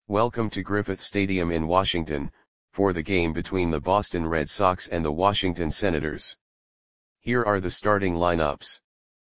Welcome to Griffith Stadium in Washington, for the game between the Boston Red Sox and the Washington Senators. Here are the starting lineups.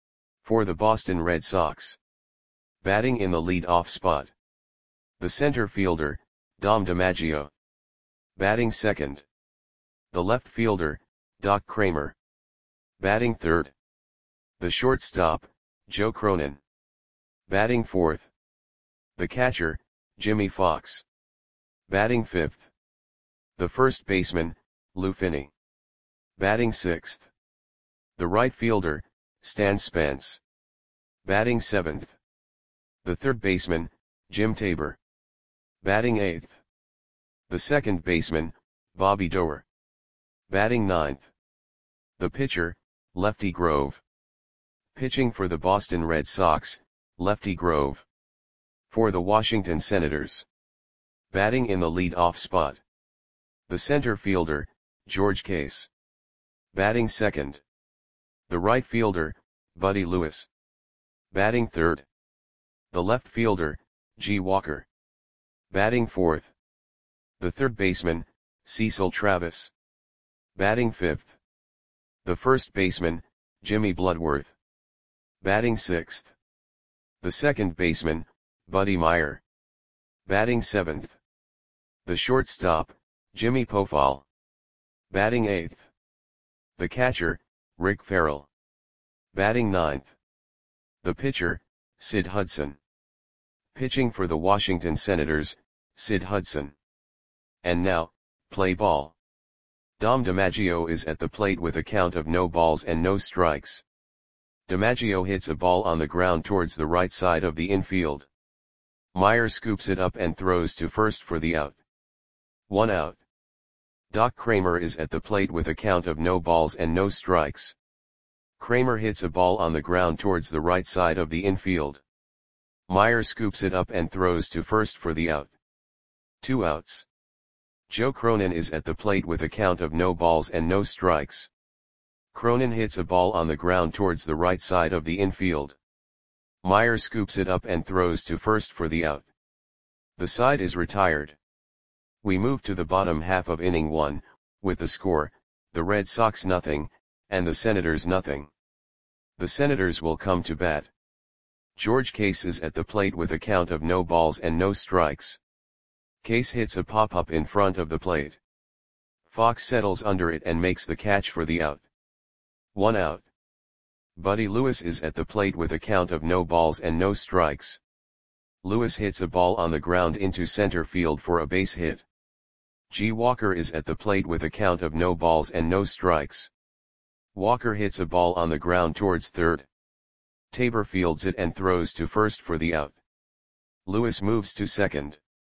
For the Boston Red Sox. Batting in the lead-off spot. The center fielder, Dom DiMaggio. Batting second. The left fielder, Doc Cramer. Batting third. The shortstop, Joe Cronin. Batting fourth. The catcher, Jimmie Foxx. Batting fifth. The first baseman, Lou Finney. Batting sixth. The right fielder, Stan Spence. Batting seventh. The third baseman, Jim Tabor. Batting eighth. The second baseman, Bobby Doerr. Batting ninth. The pitcher, Lefty Grove. Pitching for the Boston Red Sox, Lefty Grove. For the Washington Senators. Batting in the lead-off spot. The center fielder, George Case. Batting second. The right fielder, Buddy Lewis. Batting third. The left fielder, G. Walker. Batting fourth. The third baseman, Cecil Travis. Batting fifth. The first baseman, Jimmy Bloodworth. Batting sixth. The second baseman, Buddy Meyer. Batting seventh. The shortstop, Jimmy Pofall. Batting eighth. The catcher, Rick Farrell. Batting ninth. The pitcher, Sid Hudson. Pitching for the Washington Senators, Sid Hudson. And now, play ball. Dom DiMaggio is at the plate with a count of no balls and no strikes. DiMaggio hits a ball on the ground towards the right side of the infield. Meyer scoops it up and throws to first for the out. 1 out. Doc Cramer is at the plate with a count of no balls and no strikes. Cramer hits a ball on the ground towards the right side of the infield. Meyer scoops it up and throws to first for the out. 2 outs. Joe Cronin is at the plate with a count of no balls and no strikes. Cronin hits a ball on the ground towards the right side of the infield. Meyer scoops it up and throws to first for the out. The side is retired. We move to the bottom half of inning 1, with the score, the Red Sox nothing, and the Senators nothing. The Senators will come to bat. George Case is at the plate with a count of no balls and no strikes. Case hits a pop-up in front of the plate. Fox settles under it and makes the catch for the out. 1 out. Buddy Lewis is at the plate with a count of no balls and no strikes. Lewis hits a ball on the ground into center field for a base hit. G. Walker is at the plate with a count of no balls and no strikes. Walker hits a ball on the ground towards third. Tabor fields it and throws to first for the out. Lewis moves to second.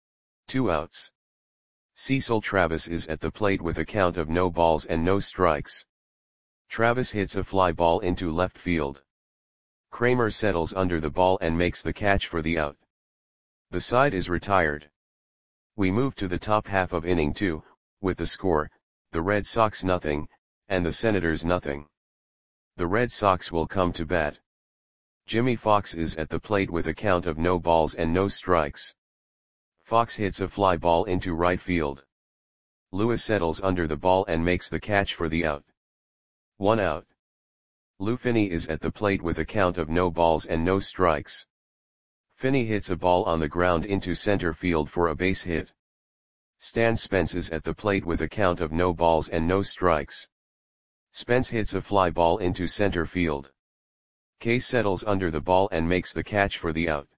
2 outs. Cecil Travis is at the plate with a count of no balls and no strikes. Travis hits a fly ball into left field. Cramer settles under the ball and makes the catch for the out. The side is retired. We move to the top half of inning 2, with the score, the Red Sox nothing, and the Senators nothing. The Red Sox will come to bat. Jimmie Foxx is at the plate with a count of no balls and no strikes. Fox hits a fly ball into right field. Lewis settles under the ball and makes the catch for the out. 1 out. Lou Finney is at the plate with a count of no balls and no strikes. Finney hits a ball on the ground into center field for a base hit. Stan Spence is at the plate with a count of no balls and no strikes. Spence hits a fly ball into center field. Case settles under the ball and makes the catch for the out.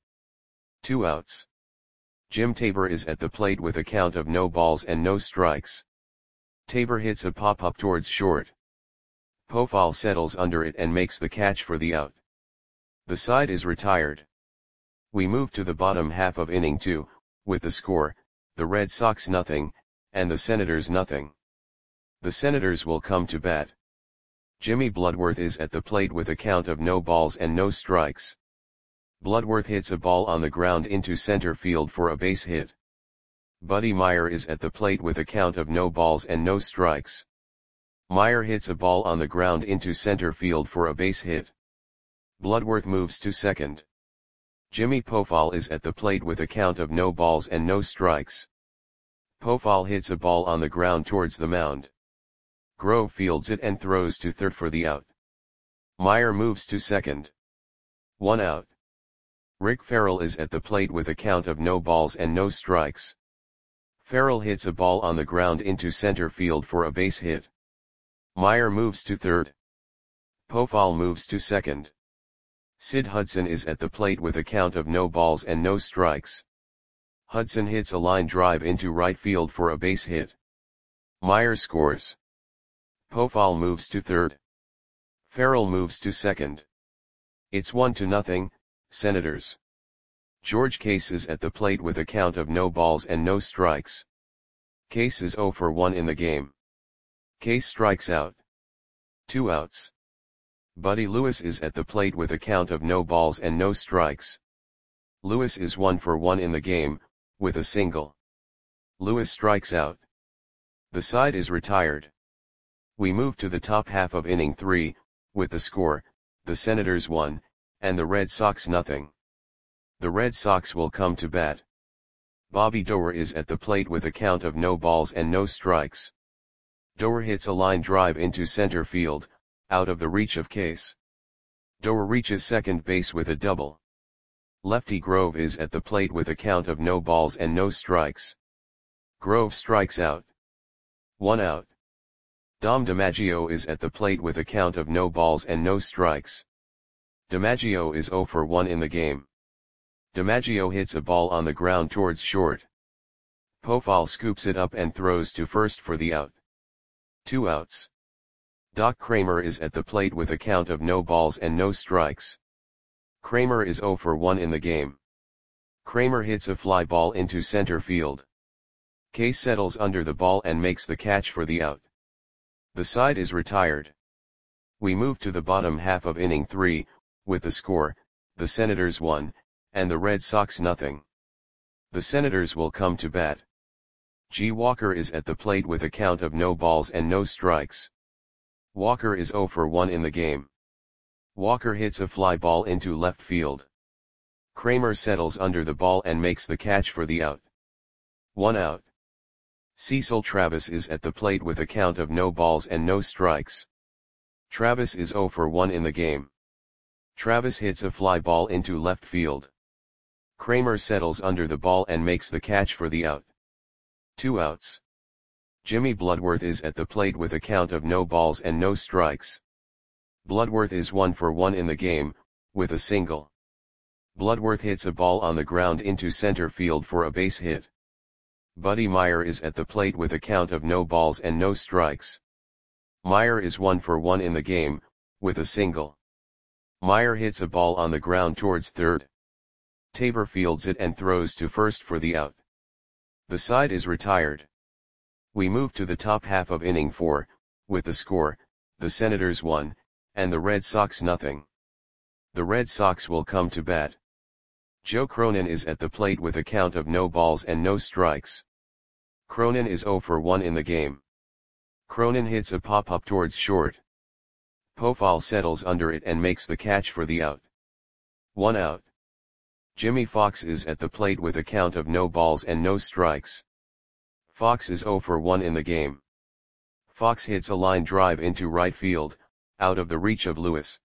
2 outs. Jim Tabor is at the plate with a count of no balls and no strikes. Tabor hits a pop-up towards short. Pofall settles under it and makes the catch for the out. The side is retired. We move to the bottom half of inning 2, with the score, the Red Sox nothing, and the Senators nothing. The Senators will come to bat. Jimmy Bloodworth is at the plate with a count of no balls and no strikes. Bloodworth hits a ball on the ground into center field for a base hit. Buddy Meyer is at the plate with a count of no balls and no strikes. Meyer hits a ball on the ground into center field for a base hit. Bloodworth moves to second. Jimmy Pofall is at the plate with a count of no balls and no strikes. Pofall hits a ball on the ground towards the mound. Grove fields it and throws to third for the out. Meyer moves to second. 1 out. Rick Farrell is at the plate with a count of no balls and no strikes. Farrell hits a ball on the ground into center field for a base hit. Meyer moves to third. Pofall moves to second. Sid Hudson is at the plate with a count of no balls and no strikes. Hudson hits a line drive into right field for a base hit. Meyer scores. Pofall moves to third. Farrell moves to second. It's 1-0, Senators. George Case is at the plate with a count of no balls and no strikes. Case is 0 for 1 in the game. Case strikes out. 2 outs. Buddy Lewis is at the plate with a count of no balls and no strikes. Lewis is 1 for 1 in the game, with a single. Lewis strikes out. The side is retired. We move to the top half of inning 3, with the score, the Senators 1, and the Red Sox nothing. The Red Sox will come to bat. Bobby Doerr is at the plate with a count of no balls and no strikes. Doerr hits a line drive into center field, out of the reach of Case. Doerr reaches second base with a double. Lefty Grove is at the plate with a count of no balls and no strikes. Grove strikes out. 1 out. Dom DiMaggio is at the plate with a count of no balls and no strikes. DiMaggio is 0 for 1 in the game. DiMaggio hits a ball on the ground towards short. Pofall scoops it up and throws to first for the out. 2 outs. Doc Kramer is at the plate with a count of no balls and no strikes. Kramer is 0 for 1 in the game. Kramer hits a fly ball into center field. Case settles under the ball and makes the catch for the out. The side is retired. We move to the bottom half of inning 3, with the score, the Senators 1, and the Red Sox nothing. The Senators will come to bat. G. Walker is at the plate with a count of no balls and no strikes. Walker is 0 for 1 in the game. Walker hits a fly ball into left field. Kramer settles under the ball and makes the catch for the out. 1 out. Cecil Travis is at the plate with a count of no balls and no strikes. Travis is 0 for 1 in the game. Travis hits a fly ball into left field. Kramer settles under the ball and makes the catch for the out. 2 outs. Jimmy Bloodworth is at the plate with a count of no balls and no strikes. Bloodworth is 1 for 1 in the game, with a single. Bloodworth hits a ball on the ground into center field for a base hit. Buddy Meyer is at the plate with a count of no balls and no strikes. Meyer is 1 for 1 in the game, with a single. Meyer hits a ball on the ground towards third. Tabor fields it and throws to first for the out. The side is retired. We move to the top half of inning 4, with the score, the Senators 1, and the Red Sox nothing. The Red Sox will come to bat. Joe Cronin is at the plate with a count of no balls and no strikes. Cronin is 0 for 1 in the game. Cronin hits a pop-up towards short. Pofall settles under it and makes the catch for the out. 1 out. Jimmy Fox is at the plate with a count of no balls and no strikes. Fox is 0 for 1 in the game. Fox hits a line drive into right field, out of the reach of Lewis.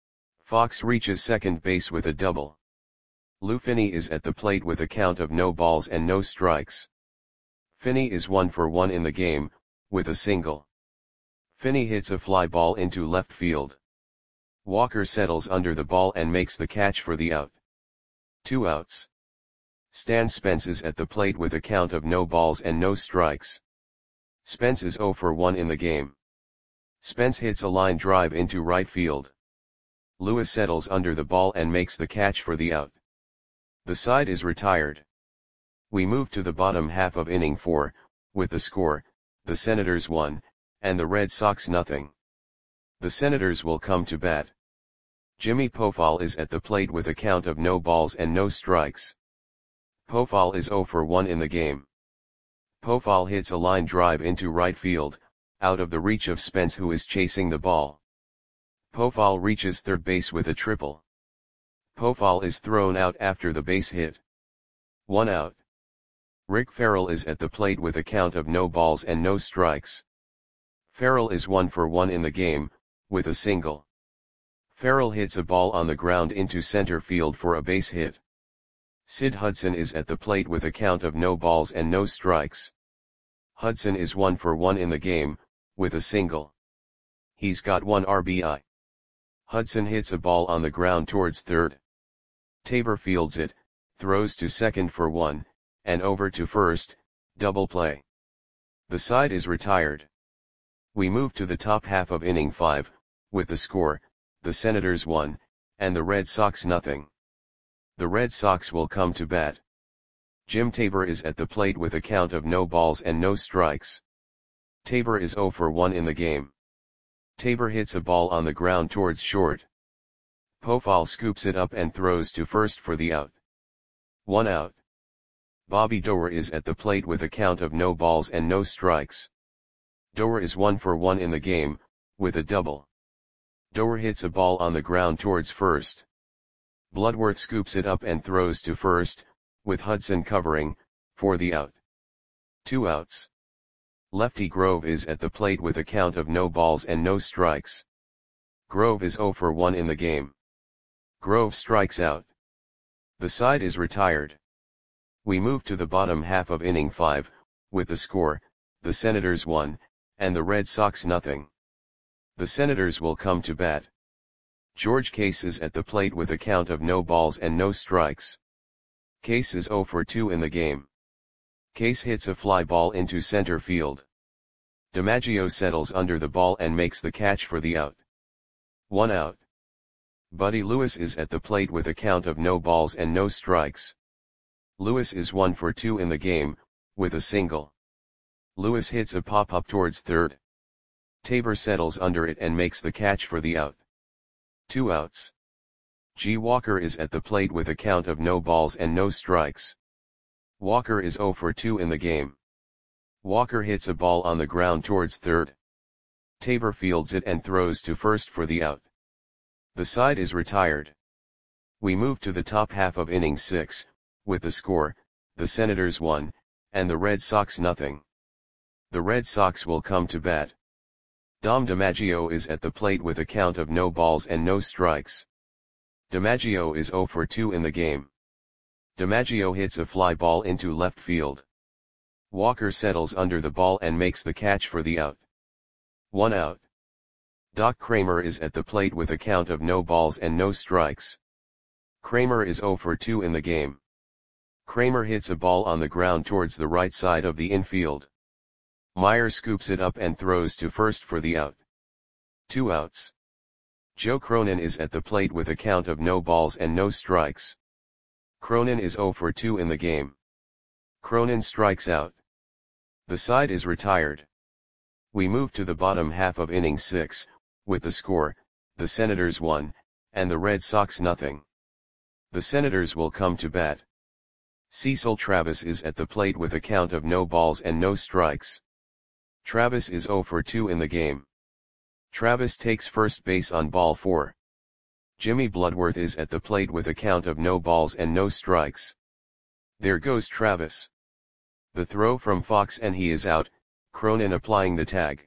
Fox reaches second base with a double. Lou Finney is at the plate with a count of no balls and no strikes. Finney is 1 for 1 in the game, with a single. Finney hits a fly ball into left field. Walker settles under the ball and makes the catch for the out. 2 outs. Stan Spence is at the plate with a count of no balls and no strikes. Spence is 0 for 1 in the game. Spence hits a line drive into right field. Lewis settles under the ball and makes the catch for the out. The side is retired. We move to the bottom half of inning 4, with the score, the Senators 1, and the Red Sox nothing. The Senators will come to bat. Jimmy Pofall is at the plate with a count of no balls and no strikes. Pofall is 0 for 1 in the game. Pofall hits a line drive into right field, out of the reach of Spence who is chasing the ball. Pofall reaches third base with a triple. Pofall is thrown out after the base hit. 1 out. Rick Farrell is at the plate with a count of no balls and no strikes. Farrell is 1 for 1 in the game, with a single. Farrell hits a ball on the ground into center field for a base hit. Sid Hudson is at the plate with a count of no balls and no strikes. Hudson is 1 for 1 in the game, with a single. He's got 1 RBI. Hudson hits a ball on the ground towards third. Tabor fields it, throws to second for 1, and over to first, double play. The side is retired. We move to the top half of inning 5, with the score, the Senators 1, and the Red Sox nothing. The Red Sox will come to bat. Jim Tabor is at the plate with a count of no balls and no strikes. Tabor is 0 for 1 in the game. Tabor hits a ball on the ground towards short. Pofall scoops it up and throws to first for the out. 1 out. Bobby Doerr is at the plate with a count of no balls and no strikes. Doerr is 1 for 1 in the game, with a double. Doerr hits a ball on the ground towards first. Bloodworth scoops it up and throws to first, with Hudson covering, for the out. 2 outs. Lefty Grove is at the plate with a count of no balls and no strikes. Grove is 0 for 1 in the game. Grove strikes out. The side is retired. We move to the bottom half of inning 5, with the score, the Senators 1, and the Red Sox nothing. The Senators will come to bat. George Case is at the plate with a count of no balls and no strikes. Case is 0 for 2 in the game. Case hits a fly ball into center field. DiMaggio settles under the ball and makes the catch for the out. 1 out. Buddy Lewis is at the plate with a count of no balls and no strikes. Lewis is 1 for 2 in the game, with a single. Lewis hits a pop-up towards third. Tabor settles under it and makes the catch for the out. 2 outs. G. Walker is at the plate with a count of no balls and no strikes. Walker is 0 for 2 in the game. Walker hits a ball on the ground towards third. Tabor fields it and throws to first for the out. The side is retired. We move to the top half of inning 6, with the score, the Senators 1, and the Red Sox nothing. The Red Sox will come to bat. Dom DiMaggio is at the plate with a count of no balls and no strikes. DiMaggio is 0 for 2 in the game. DiMaggio hits a fly ball into left field. Walker settles under the ball and makes the catch for the out. 1 out. Doc Kramer is at the plate with a count of no balls and no strikes. Kramer is 0 for 2 in the game. Kramer hits a ball on the ground towards the right side of the infield. Meyer scoops it up and throws to first for the out. 2 outs. Joe Cronin is at the plate with a count of no balls and no strikes. Cronin is 0 for 2 in the game. Cronin strikes out. The side is retired. We move to the bottom half of inning 6, with the score, the Senators 1, and the Red Sox nothing. The Senators will come to bat. Cecil Travis is at the plate with a count of no balls and no strikes. Travis is 0 for 2 in the game. Travis takes first base on ball 4. Jimmy Bloodworth is at the plate with a count of no balls and no strikes. There goes Travis. The throw from Fox and he is out, Cronin applying the tag.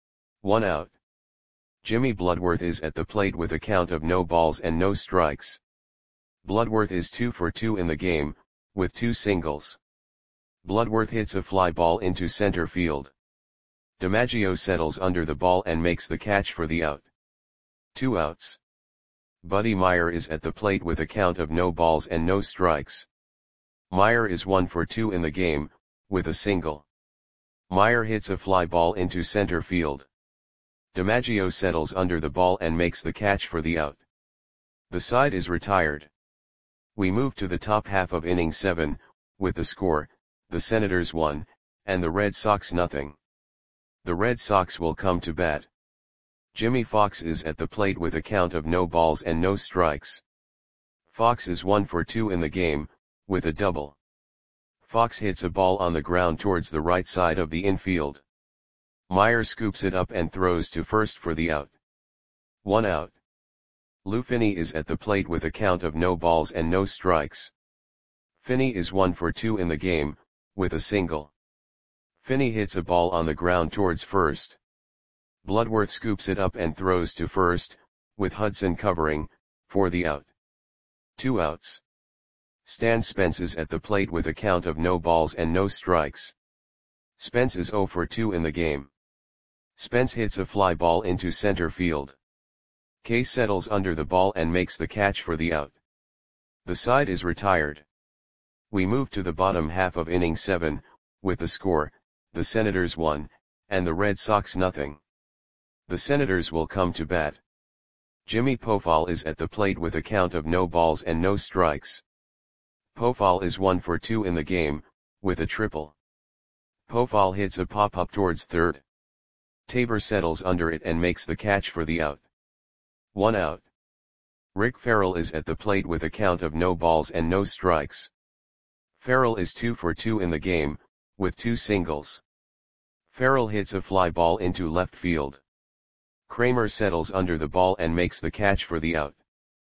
1 out. Jimmy Bloodworth is at the plate with a count of no balls and no strikes. Bloodworth is 2 for 2 in the game, with 2 singles. Bloodworth hits a fly ball into center field. DiMaggio settles under the ball and makes the catch for the out. 2 outs. Buddy Meyer is at the plate with a count of no balls and no strikes. Meyer is 1 for 2 in the game, with a single. Meyer hits a fly ball into center field. DiMaggio settles under the ball and makes the catch for the out. The side is retired. We move to the top half of inning 7, with the score, the Senators 1, and the Red Sox nothing. The Red Sox will come to bat. Jimmy Fox is at the plate with a count of no balls and no strikes. Fox is 1 for 2 in the game, with a double. Fox hits a ball on the ground towards the right side of the infield. Meyer scoops it up and throws to first for the out. 1 out. Lou Finney is at the plate with a count of no balls and no strikes. Finney is 1 for 2 in the game, with a single. Finney hits a ball on the ground towards first. Bloodworth scoops it up and throws to first, with Hudson covering, for the out. 2 outs. Stan Spence is at the plate with a count of no balls and no strikes. Spence is 0 for 2 in the game. Spence hits a fly ball into center field. Case settles under the ball and makes the catch for the out. The side is retired. We move to the bottom half of inning 7, with the score, the Senators 1, and the Red Sox nothing. The Senators will come to bat. Jimmy Pofall is at the plate with a count of no balls and no strikes. Pofall is 1 for 2 in the game, with a triple. Pofall hits a pop-up towards third. Tabor settles under it and makes the catch for the out. 1 out. Rick Farrell is at the plate with a count of no balls and no strikes. Farrell is 2 for 2 in the game, with 2 singles. Farrell hits a fly ball into left field. Kramer settles under the ball and makes the catch for the out.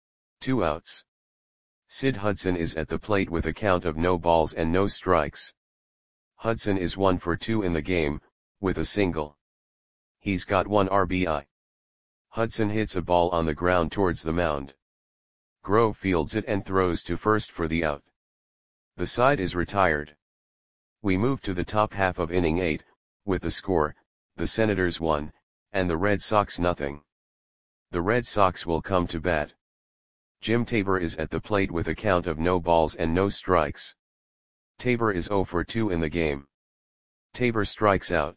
2 outs. Sid Hudson is at the plate with a count of no balls and no strikes. Hudson is 1 for 2 in the game, with a single. He's got 1 RBI. Hudson hits a ball on the ground towards the mound. Grove fields it and throws to first for the out. The side is retired. We move to the top half of inning 8, with the score, the Senators 1, and the Red Sox nothing. The Red Sox will come to bat. Jim Tabor is at the plate with a count of no balls and no strikes. Tabor is 0 for 2 in the game. Tabor strikes out.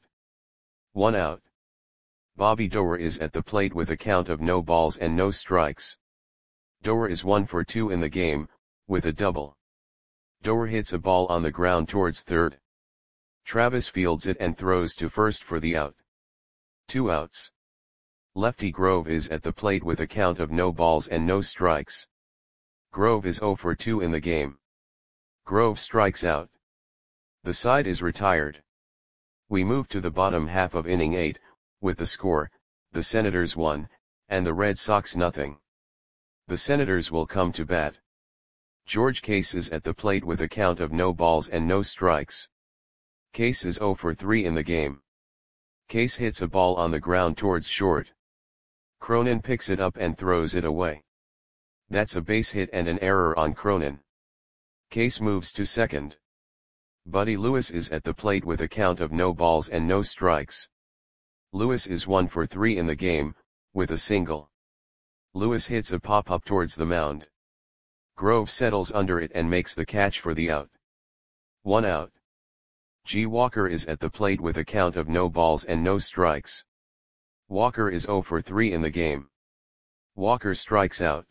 1 out. Bobby Doerr is at the plate with a count of no balls and no strikes. Doerr is 1 for 2 in the game, with a double. Doerr hits a ball on the ground towards third. Travis fields it and throws to first for the out. 2 outs. Lefty Grove is at the plate with a count of no balls and no strikes. Grove is 0 for 2 in the game. Grove strikes out. The side is retired. We move to the bottom half of inning 8, with the score, the Senators 1, and the Red Sox nothing. The Senators will come to bat. George Case is at the plate with a count of no balls and no strikes. Case is 0 for 3 in the game. Case hits a ball on the ground towards short. Cronin picks it up and throws it away. That's a base hit and an error on Cronin. Case moves to second. Buddy Lewis is at the plate with a count of no balls and no strikes. Lewis is 1 for 3 in the game, with a single. Lewis hits a pop-up towards the mound. Grove settles under it and makes the catch for the out. 1 out. G. Walker is at the plate with a count of no balls and no strikes. Walker is 0 for 3 in the game. Walker strikes out.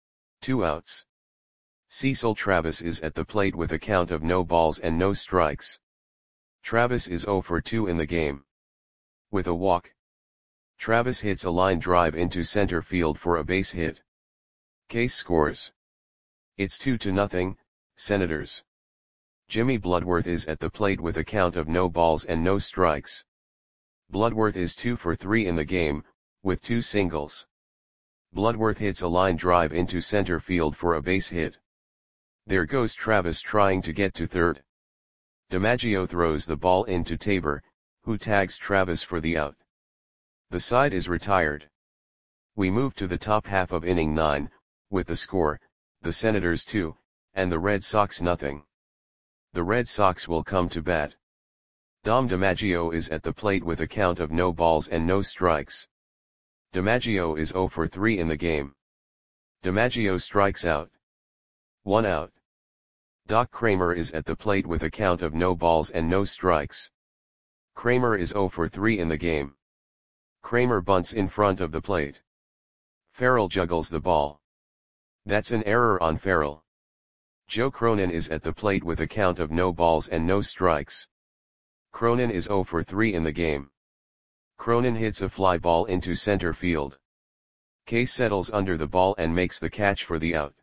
2 outs. Cecil Travis is at the plate with a count of no balls and no strikes. Travis is 0 for 2 in the game. With a walk. Travis hits a line drive into center field for a base hit. Case scores. It's 2-0, Senators. Jimmy Bloodworth is at the plate with a count of no balls and no strikes. Bloodworth is 2 for 3 in the game, with 2 singles. Bloodworth hits a line drive into center field for a base hit. There goes Travis trying to get to third. DiMaggio throws the ball into Tabor, who tags Travis for the out. The side is retired. We move to the top half of inning 9, with the score, the Senators 2, and the Red Sox nothing. The Red Sox will come to bat. Dom DiMaggio is at the plate with a count of no balls and no strikes. DiMaggio is 0 for 3 in the game. DiMaggio strikes out. 1 out. Doc Kramer is at the plate with a count of no balls and no strikes. Kramer is 0 for 3 in the game. Kramer bunts in front of the plate. Farrell juggles the ball. That's an error on Farrell. Joe Cronin is at the plate with a count of no balls and no strikes. Cronin is 0 for 3 in the game. Cronin hits a fly ball into center field. Case settles under the ball and makes the catch for the out.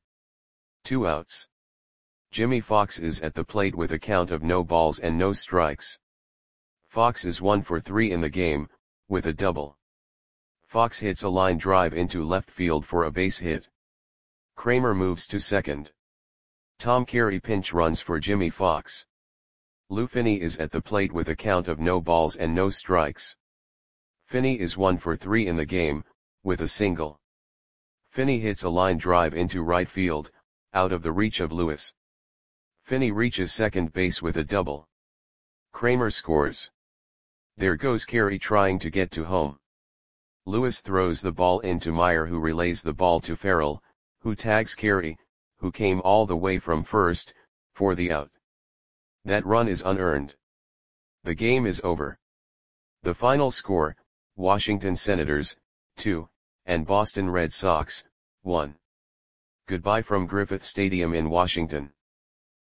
2 outs. Jimmy Fox is at the plate with a count of no balls and no strikes. Fox is 1 for 3 in the game, with a double. Fox hits a line drive into left field for a base hit. Kramer moves to second. Tom Carey pinch runs for Jimmy Fox. Lou Finney is at the plate with a count of no balls and no strikes. Finney is 1 for 3 in the game, with a single. Finney hits a line drive into right field, out of the reach of Lewis. Finney reaches second base with a double. Kramer scores. There goes Carey trying to get to home. Lewis throws the ball into Meyer, who relays the ball to Farrell, who tags Carey, who came all the way from first, for the out. That run is unearned. The game is over. The final score, Washington Senators, 2, and Boston Red Sox, 1. Goodbye from Griffith Stadium in Washington.